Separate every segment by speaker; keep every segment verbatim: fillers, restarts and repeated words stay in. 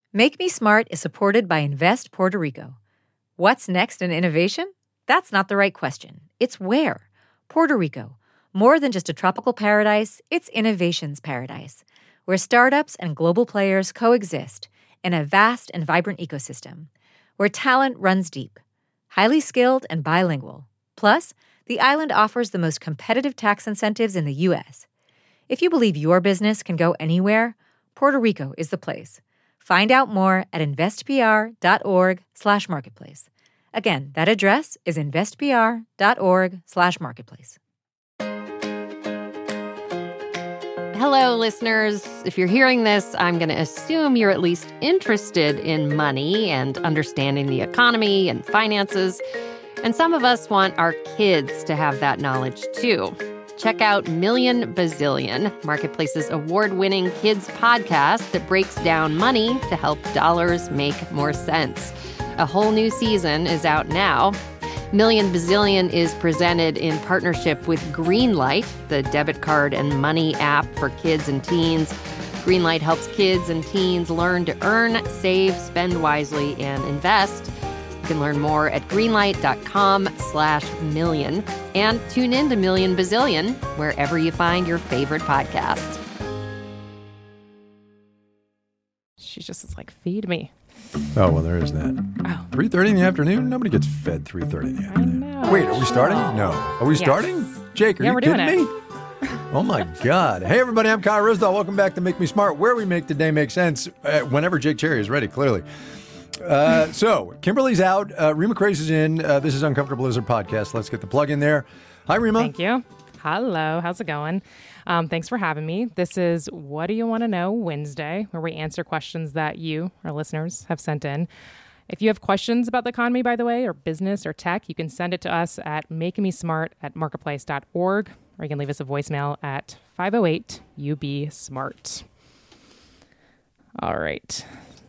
Speaker 1: Make Me Smart is supported by Invest Puerto Rico. What's next in innovation? That's not the right question. It's where. Puerto Rico. More than just a tropical paradise, it's innovation's paradise, where startups and global players coexist in a vast and vibrant ecosystem, where talent runs deep, highly skilled and bilingual. Plus, the island offers the most competitive tax incentives in the U S. If you believe your business can go anywhere, Puerto Rico is the place. Find out more at investpr.org slash marketplace. Again, that address is investpr.org slash marketplace.
Speaker 2: Hello, listeners. If you're hearing this, I'm going to assume you're at least interested in money and understanding the economy and finances. And some of us want our kids to have that knowledge, too. Check out Million Bazillion, Marketplace's award-winning kids podcast that breaks down money to help dollars make more sense. A whole new season is out now. Million Bazillion is presented in partnership with Greenlight, the debit card and money app for kids and teens. Greenlight helps kids and teens learn to earn, save, spend wisely, and invest. You can learn more at greenlight.com slash million and tune in to Million Bazillion wherever you find your favorite podcasts.
Speaker 3: She just is like, feed me.
Speaker 4: Oh, well, there is that.
Speaker 3: Oh.
Speaker 4: three thirty in the afternoon? Nobody gets fed three thirty in the afternoon.
Speaker 3: I know.
Speaker 4: Wait, are we starting? No. Are we
Speaker 3: Yes.
Speaker 4: starting? Jake, are
Speaker 3: Yeah,
Speaker 4: you
Speaker 3: we're
Speaker 4: kidding
Speaker 3: doing
Speaker 4: me? Oh, my God. Hey, everybody, I'm Kyle Risdahl. Welcome back to Make Me Smart, where we make the day make sense uh, whenever Jake Cherry is ready, clearly. Uh, so, Kimberly's out. Uh, Rima Craze is in. Uh, this is Uncomfortable Lizard Podcast. Let's get the plug in there. Hi, Rima.
Speaker 3: Thank you. Hello. How's it going? Um, thanks for having me. This is What Do You Want to Know Wednesday, where we answer questions that you, our listeners, have sent in. If you have questions about the economy, by the way, or business or tech, you can send it to us at makingmesmart at marketplace dot org, or you can leave us a voicemail at five oh eight U B SMART. All right.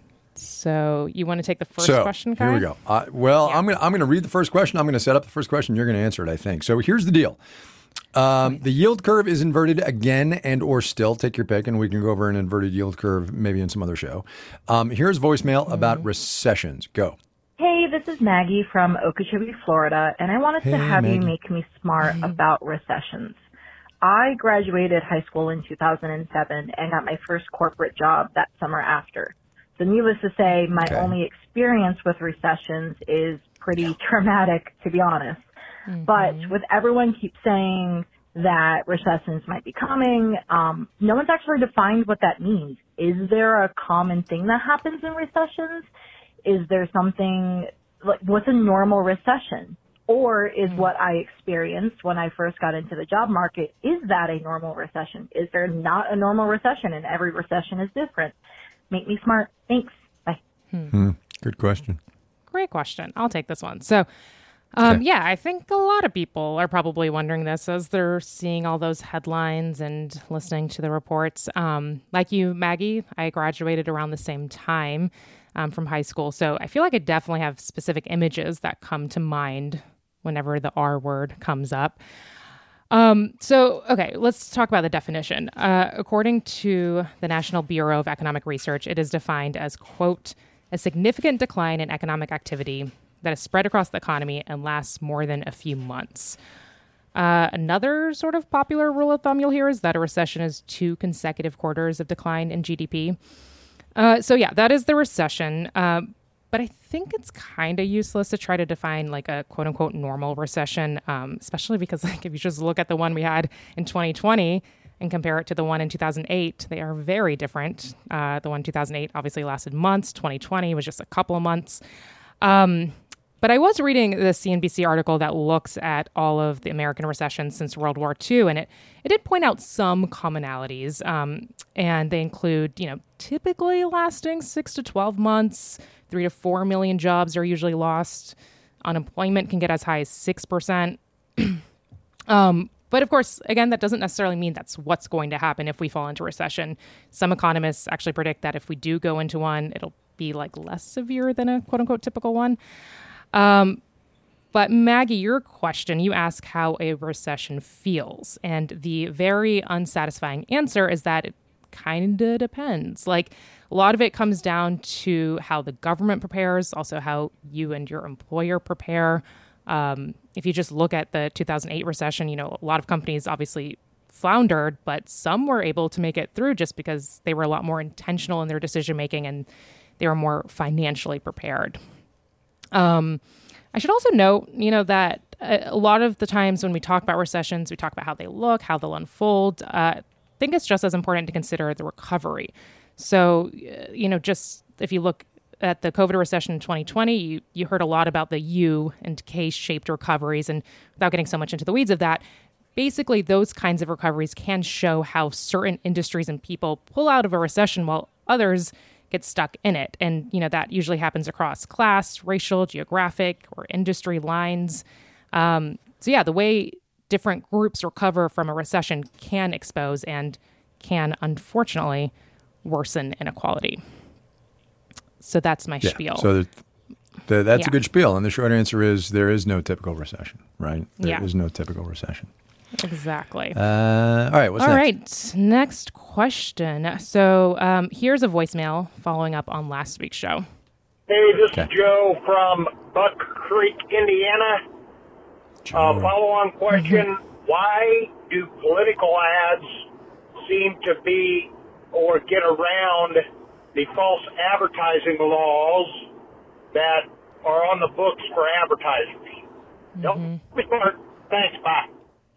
Speaker 3: So you want to take the first
Speaker 4: so,
Speaker 3: question, Kai?
Speaker 4: Here we go. Uh, well,
Speaker 3: Yeah.
Speaker 4: I'm going to I'm going to read the first question. I'm going to set up the first question. You're going to answer it, I think. So here's the deal. Um, the yield curve is inverted again and or still. Take your pick, and we can go over an inverted yield curve maybe in some other show. Um, here's voicemail mm-hmm. about recessions. Go.
Speaker 5: Hey, this is Maggie from Okeechobee, Florida, and I wanted
Speaker 4: Hey,
Speaker 5: to have
Speaker 4: Maggie.
Speaker 5: you make me smart mm-hmm. about recessions. I graduated high school in two thousand seven and got my first corporate job that summer after. So needless to say, my
Speaker 4: okay.
Speaker 5: only experience with recessions is pretty traumatic, to be honest. Mm-hmm. But with everyone keep saying that recessions might be coming, um, no one's actually defined what that means. Is there a common thing that happens in recessions? Is there something, like, what's a normal recession? Or is mm-hmm. what I experienced when I first got into the job market, is that a normal recession? Is there not a normal recession, and every recession is different? Make me smart. Thanks. Bye.
Speaker 4: Hmm. Good question.
Speaker 3: Great question. I'll take this one. So, um,
Speaker 4: okay.
Speaker 3: yeah, I think a lot of people are probably wondering this as they're seeing all those headlines and listening to the reports. Um, like you, Maggie, I graduated around the same time um, from high school. So I feel like I definitely have specific images that come to mind whenever the R word comes up. Um, so, okay, let's talk about the definition. Uh, according to the National Bureau of Economic Research, it is defined as, quote, a significant decline in economic activity that is spread across the economy and lasts more than a few months. Uh, another sort of popular rule of thumb you'll hear is that a recession is two consecutive quarters of decline in G D P. Uh, so, yeah, that is the recession. Uh, But I think it's kind of useless to try to define like a quote unquote normal recession, um, especially because like if you just look at the one we had in twenty twenty and compare it to the one in two thousand eight, they are very different. Uh, the one in two thousand eight obviously lasted months. twenty twenty was just a couple of months. Um, but I was reading the C N B C article that looks at all of the American recessions since World War Two, and it, it did point out some commonalities. Um, and they include, you know, typically lasting six to twelve months. Three to four million jobs are usually lost. Unemployment can get as high as six percent. um, but of course, again, that doesn't necessarily mean that's what's going to happen if we fall into recession. Some economists actually predict that if we do go into one, it'll be like less severe than a quote unquote typical one. Um, but Maggie, your question, you ask how a recession feels. And the very unsatisfying answer is that it kind of depends. Like, a lot of it comes down to how the government prepares, also how you and your employer prepare. Um, if you just look at the two thousand eight recession, you know, a lot of companies obviously floundered, but some were able to make it through just because they were a lot more intentional in their decision making and they were more financially prepared. Um, I should also note, you know, that a lot of the times when we talk about recessions, we talk about how they look, how they'll unfold. Uh, I think it's just as important to consider the recovery. So, you know, just if you look at the COVID recession in twenty twenty, you, you heard a lot about the U and K-shaped recoveries. And without getting so much into the weeds of that, basically those kinds of recoveries can show how certain industries and people pull out of a recession while others get stuck in it. And, you know, that usually happens across class, racial, geographic, or industry lines. Um, so, yeah, the way different groups recover from a recession can expose and can, unfortunately, worsen inequality. So that's my
Speaker 4: yeah,
Speaker 3: spiel.
Speaker 4: So the, the, that's
Speaker 3: yeah.
Speaker 4: a good spiel. And the short answer is there is no typical recession, right? There
Speaker 3: yeah.
Speaker 4: is no typical recession.
Speaker 3: Exactly.
Speaker 4: Uh, all right. What's
Speaker 3: all
Speaker 4: next?
Speaker 3: right. Next question. So um, here's a voicemail following up on last week's show.
Speaker 6: Hey, this
Speaker 4: okay.
Speaker 6: is Joe from Buck Creek, Indiana. Uh, follow-on question, mm-hmm. why do political ads seem to be or get around the false advertising laws that are on the books for advertisers? Mm-hmm. Nope. Thanks, bye.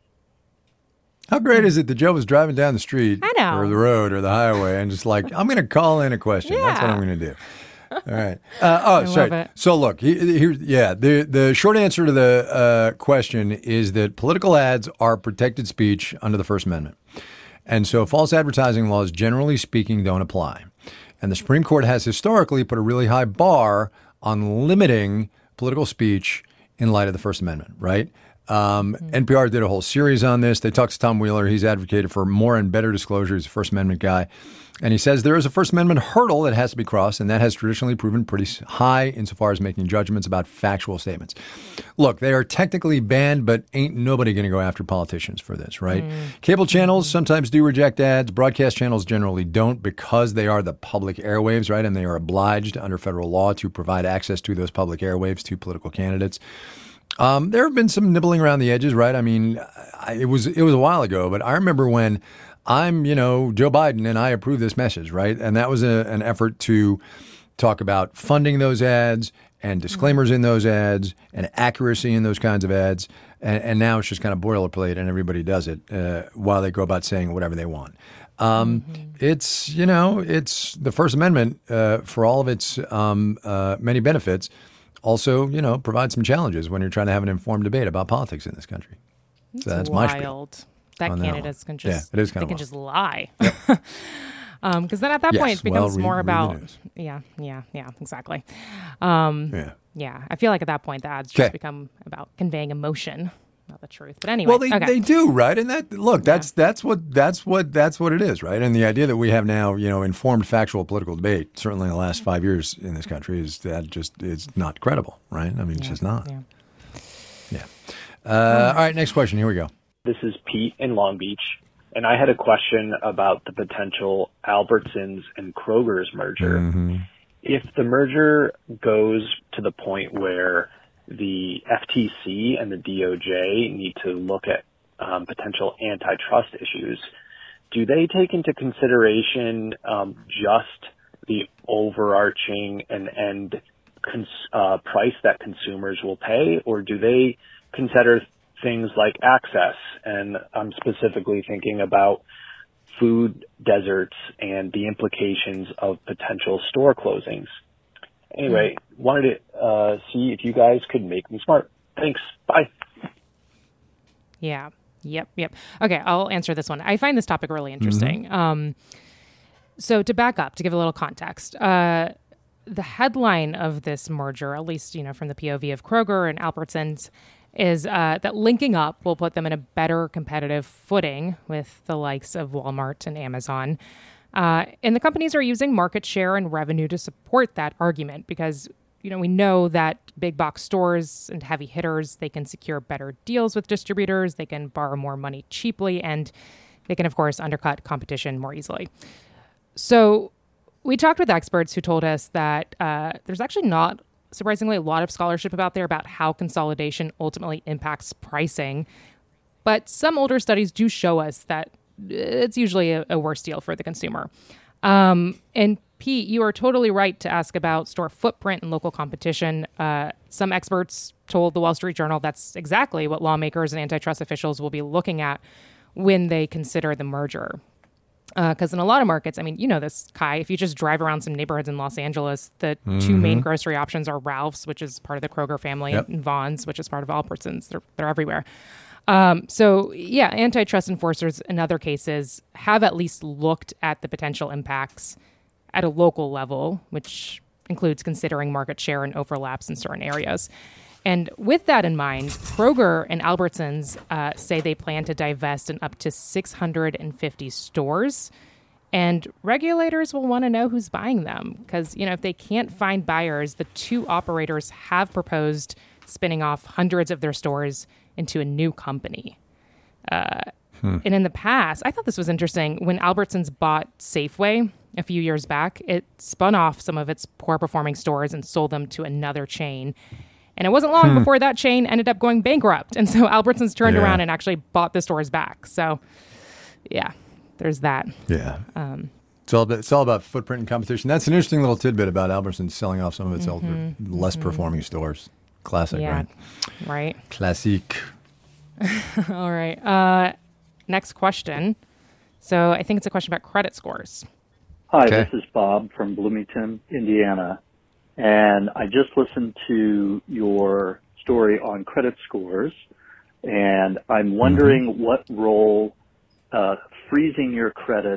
Speaker 4: How great is it that Joe was driving down the street
Speaker 3: I know.
Speaker 4: or the road or the highway and just like, I'm going to call in a question.
Speaker 3: Yeah.
Speaker 4: That's what I'm going to do. All right. Uh, oh,
Speaker 3: I
Speaker 4: sorry.
Speaker 3: love it.
Speaker 4: So look, here, yeah, the the short answer to the uh, question is that political ads are protected speech under the First Amendment. And so false advertising laws, generally speaking, don't apply. And the Supreme Court has historically put a really high bar on limiting political speech in light of the First Amendment, right? Um, mm-hmm. N P R did a whole series on this. They talked to Tom Wheeler. He's advocated for more and better disclosure. He's a First Amendment guy. And he says there is a First Amendment hurdle that has to be crossed, and that has traditionally proven pretty high insofar as making judgments about factual statements. Look, they are technically banned, but ain't nobody going to go after politicians for this, right? Mm. Cable channels sometimes do reject ads. Broadcast channels generally don't because they are the public airwaves, right? And they are obliged under federal law to provide access to those public airwaves to political candidates. Um, there have been some nibbling around the edges, right? I mean, I, it was it was a while ago, but I remember when I'm, you know, Joe Biden and I approve this message, right? And that was a, an effort to talk about funding those ads and disclaimers in those ads and accuracy in those kinds of ads. And, and now it's just kind of boilerplate and everybody does it uh, while they go about saying whatever they want. Um, mm-hmm. It's, you know, it's the First Amendment uh, for all of its um, uh, many benefits. Also, you know, provide some challenges when you're trying to have an informed debate about politics in this country.
Speaker 3: It's
Speaker 4: so that's
Speaker 3: wild.
Speaker 4: my spiel.
Speaker 3: That
Speaker 4: that
Speaker 3: candidates can just
Speaker 4: yeah, it is
Speaker 3: they can
Speaker 4: wild.
Speaker 3: just lie.
Speaker 4: Yep.
Speaker 3: um, because then at that
Speaker 4: yes,
Speaker 3: point it becomes
Speaker 4: well, read,
Speaker 3: more
Speaker 4: read
Speaker 3: about yeah, yeah, yeah, exactly. Um,
Speaker 4: yeah.
Speaker 3: yeah, I feel like at that point the ads
Speaker 4: Kay.
Speaker 3: just become about conveying emotion, not the truth. But anyway,
Speaker 4: well, they
Speaker 3: okay.
Speaker 4: they do, right? And that look, that's
Speaker 3: Yeah.
Speaker 4: that's what that's what that's what it is, right? And the idea that we have now, you know, informed factual political debate, certainly in the last five years in this country, is that just is not credible, right? I mean, it's
Speaker 3: Yeah,
Speaker 4: just not.
Speaker 3: yeah.
Speaker 4: Yeah. Uh, all right, next question. Here we go.
Speaker 7: This is Pete in Long Beach, and I had a question about the potential Albertsons and Kroger's merger.
Speaker 4: Mm-hmm.
Speaker 7: If the merger goes to the point where the F T C and the D O J need to look at um, potential antitrust issues, do they take into consideration um, just the overarching and end cons- uh, price that consumers will pay, or do they consider things like access? And I'm specifically thinking about food deserts and the implications of potential store closings. Anyway, mm-hmm. wanted to uh, see if you guys could make me smart. Thanks. Bye.
Speaker 3: Yeah. Yep. Yep. Okay. I'll answer this one. I find this topic really interesting. Mm-hmm. Um, so to back up, to give a little context, uh, the headline of this merger, at least, you know, from the P O V of Kroger and Albertsons, is uh, that linking up will put them in a better competitive footing with the likes of Walmart and Amazon. Uh, and the companies are using market share and revenue to support that argument because, you know, we know that big box stores and heavy hitters, they can secure better deals with distributors, they can borrow more money cheaply, and they can, of course, undercut competition more easily. So we talked with experts who told us that uh, there's actually not, surprisingly, a lot of scholarship out there about how consolidation ultimately impacts pricing. But some older studies do show us that it's usually a, a worse deal for the consumer. Um, and Pete, you are totally right to ask about store footprint and local competition. Uh, some experts told the Wall Street Journal that's exactly what lawmakers and antitrust officials will be looking at when they consider the merger. Because uh, in a lot of markets, I mean, you know this, Kai, if you just drive around some neighborhoods in Los Angeles, the mm-hmm. two main grocery options are Ralph's, which is part of the Kroger family, yep. and Vons, which is part of Albertsons. They're, they're everywhere. Um, so, yeah, antitrust enforcers in other cases have at least looked at the potential impacts at a local level, which includes considering market share and overlaps in certain areas. And with that in mind, Kroger and Albertsons uh, say they plan to divest in up to six hundred fifty stores. And regulators will want to know who's buying them because, you know, if they can't find buyers, the two operators have proposed spinning off hundreds of their stores into a new company. Uh, hmm. And in the past, I thought this was interesting. When Albertsons bought Safeway a few years back, it spun off some of its poor performing stores and sold them to another chain. And it wasn't long hmm. before that chain ended up going bankrupt. And so Albertsons turned yeah. around and actually bought the stores back. So, yeah, there's that.
Speaker 4: Yeah. Um, it's, all about, it's all about footprint and competition. That's an interesting little tidbit about Albertsons selling off some of its mm-hmm, older, less mm-hmm. performing stores. Classic,
Speaker 3: yeah.
Speaker 4: right?
Speaker 3: Right.
Speaker 4: Classique.
Speaker 3: All right. Uh, next question. So I think it's a question about credit scores.
Speaker 8: Hi,
Speaker 4: okay.
Speaker 8: This is Bob from Bloomington, Indiana. And I just listened to your story on credit scores. And I'm wondering mm-hmm. what role uh, freezing your credit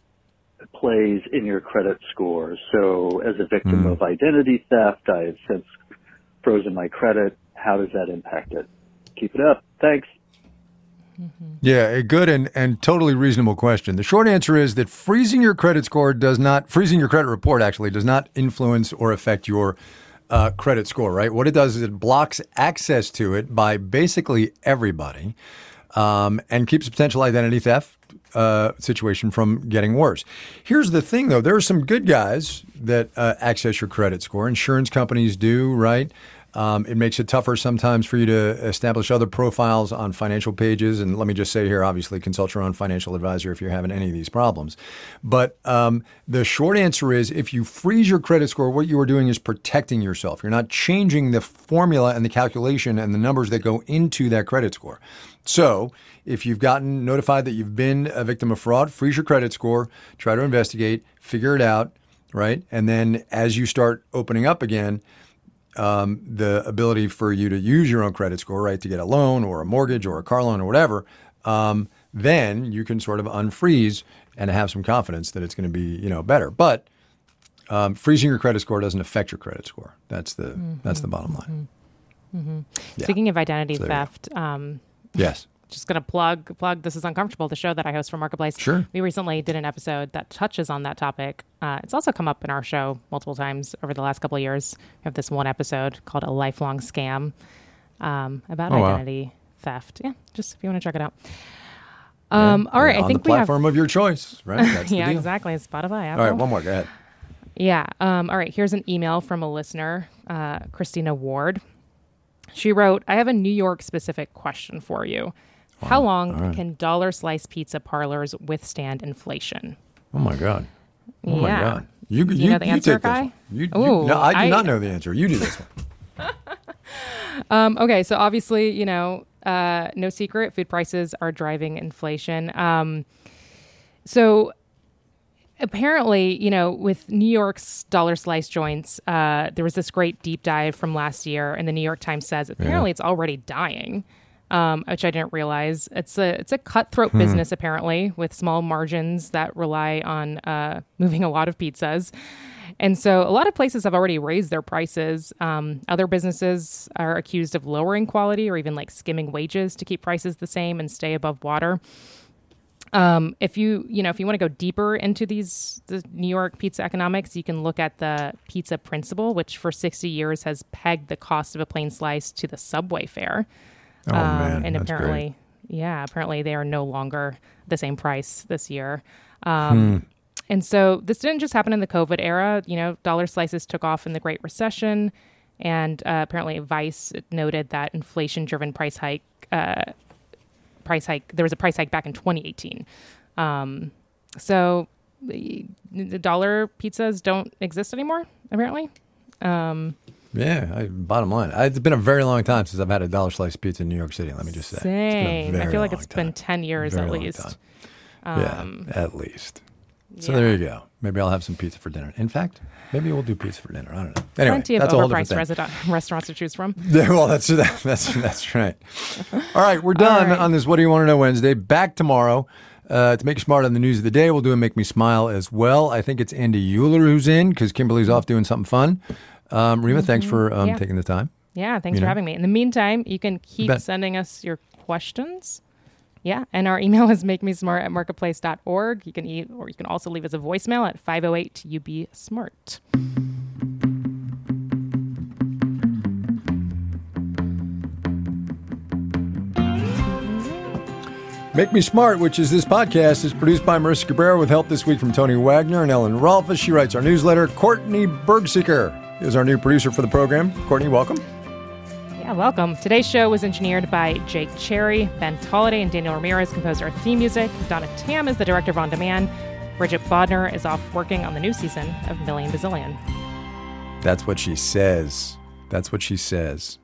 Speaker 8: plays in your credit scores. So as a victim mm. of identity theft, I have since frozen my credit. How does that impact it? Keep it up. Thanks.
Speaker 4: Mm-hmm. Yeah, a good and, and totally reasonable question. The short answer is that freezing your credit score does not, freezing your credit report actually does not influence or affect your uh, credit score, right? What it does is it blocks access to it by basically everybody um, and keeps potential identity theft uh, situation from getting worse. Here's the thing, though. There are some good guys that uh, access your credit score. Insurance companies do, right? Um, it makes it tougher sometimes for you to establish other profiles on financial pages. And let me just say here, obviously, consult your own financial advisor if you're having any of these problems. But um, the short answer is if you freeze your credit score, what you are doing is protecting yourself. You're not changing the formula and the calculation and the numbers that go into that credit score. So if you've gotten notified that you've been a victim of fraud, freeze your credit score, try to investigate, figure it out, right? And then as you start opening up again, Um, the ability for you to use your own credit score, right, to get a loan or a mortgage or a car loan or whatever, um, then you can sort of unfreeze and have some confidence that it's going to be, you know, better. But um, freezing your credit score doesn't affect your credit score. That's the mm-hmm. that's the bottom line.
Speaker 3: Mm-hmm. Mm-hmm. Yeah. Speaking of identity so theft, um,
Speaker 4: yes.
Speaker 3: Just going to plug, plug This Is Uncomfortable, the show that I host for Marketplace.
Speaker 4: Sure.
Speaker 3: We recently did an episode that touches on that topic. Uh, it's also come up in our show multiple times over the last couple of years. We have this one episode called A Lifelong Scam um, about
Speaker 4: oh,
Speaker 3: identity
Speaker 4: wow.
Speaker 3: theft. Yeah, just if you want to check it out. Um,
Speaker 4: yeah,
Speaker 3: all right,
Speaker 4: on
Speaker 3: I think
Speaker 4: the
Speaker 3: we
Speaker 4: platform
Speaker 3: have...
Speaker 4: of your choice, right? That's
Speaker 3: yeah,
Speaker 4: the deal.
Speaker 3: exactly. Spotify, Apple.
Speaker 4: All right, one more. Go ahead.
Speaker 3: Yeah. Um, all right, here's an email from a listener, uh, Christina Ward. She wrote, I have a New York-specific question for you. Wow. How long right. can dollar slice pizza parlors withstand inflation?
Speaker 4: Oh, my God. Oh,
Speaker 3: yeah.
Speaker 4: my God. You,
Speaker 3: do you,
Speaker 4: you
Speaker 3: know the
Speaker 4: you
Speaker 3: answer,
Speaker 4: take
Speaker 3: Guy?
Speaker 4: This one. You,
Speaker 3: Ooh,
Speaker 4: you, no, I do
Speaker 3: I,
Speaker 4: not know the answer. You do this one.
Speaker 3: um, okay, so obviously, you know, uh, no secret, food prices are driving inflation. Um, so apparently, you know, with New York's dollar slice joints, uh, there was this great deep dive from last year, and the New York Times says apparently yeah. it's already dying. Um, which I didn't realize. It's a it's a cutthroat hmm. business, apparently, with small margins that rely on uh, moving a lot of pizzas. And so a lot of places have already raised their prices. Um, other businesses are accused of lowering quality or even like skimming wages to keep prices the same and stay above water. Um, if you, you know, if you want to go deeper into these the New York pizza economics, you can look at the pizza principle, which for sixty years has pegged the cost of a plain slice to the subway fare.
Speaker 4: Oh,
Speaker 3: um,
Speaker 4: man,
Speaker 3: and
Speaker 4: that's
Speaker 3: apparently,
Speaker 4: great.
Speaker 3: yeah, apparently they are no longer the same price this year. Um, hmm. and so this didn't just happen in the COVID era. You know, dollar slices took off in the Great Recession. And uh, apparently Vice noted that inflation-driven price hike, uh, price hike, there was a price hike back in twenty eighteen. Um, so the, the dollar pizzas don't exist anymore, apparently. Um,
Speaker 4: yeah, I, bottom line. I, it's been a very long time since I've had a dollar slice pizza in New York City, let me just say.
Speaker 3: Same. I feel like it's
Speaker 4: time.
Speaker 3: been ten years
Speaker 4: very
Speaker 3: at
Speaker 4: long
Speaker 3: least.
Speaker 4: Time.
Speaker 3: Um,
Speaker 4: yeah, at least. So
Speaker 3: yeah.
Speaker 4: there you go. Maybe I'll have some pizza for dinner. In fact, maybe we'll do pizza for dinner. I don't know. Anyway,
Speaker 3: Plenty of
Speaker 4: that's a whole different
Speaker 3: overpriced
Speaker 4: thing.
Speaker 3: resident- restaurants to choose from.
Speaker 4: Yeah, well, that's that, that's that's right. All right, we're done
Speaker 3: right.
Speaker 4: on this What Do You Want to Know Wednesday. Back tomorrow uh, to make you smart on the news of the day. We'll do a Make Me Smile as well. I think it's Andy Euler who's in because Kimberly's off doing something fun. Um, Rima, mm-hmm. thanks for um,
Speaker 3: yeah.
Speaker 4: taking the time.
Speaker 3: Yeah, thanks
Speaker 4: you
Speaker 3: for
Speaker 4: know?
Speaker 3: having me. In the meantime, you can keep
Speaker 4: Bet.
Speaker 3: sending us your questions. Yeah, and our email is makemesmart at marketplace dot org. You can eat, or you can also leave us a voicemail at five oh eight U B SMART.
Speaker 4: Make Me Smart, which is this podcast, is produced by Marissa Cabrera with help this week from Tony Wagner and Ellen Rolfes. She writes our newsletter. Courtney Bergseeker is our new producer for the program. Courtney, welcome.
Speaker 3: Yeah, welcome. Today's show was engineered by Jake Cherry. Ben Tolliday and Daniel Ramirez composed our theme music. Donna Tam is the director of On Demand. Bridget Bodner is off working on the new season of Million Bazillion.
Speaker 4: That's what she says. That's what she says.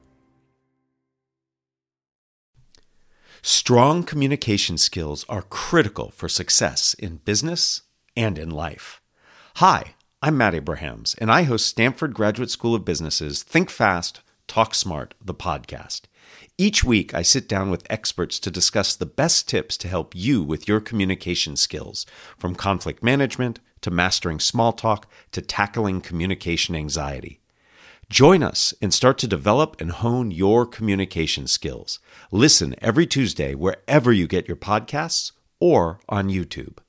Speaker 9: Strong communication skills are critical for success in business and in life. Hi, I'm Matt Abrahams, and I host Stanford Graduate School of Business's Think Fast, Talk Smart, the podcast. Each week, I sit down with experts to discuss the best tips to help you with your communication skills, from conflict management to mastering small talk to tackling communication anxiety. Join us and start to develop and hone your communication skills. Listen every Tuesday wherever you get your podcasts or on YouTube.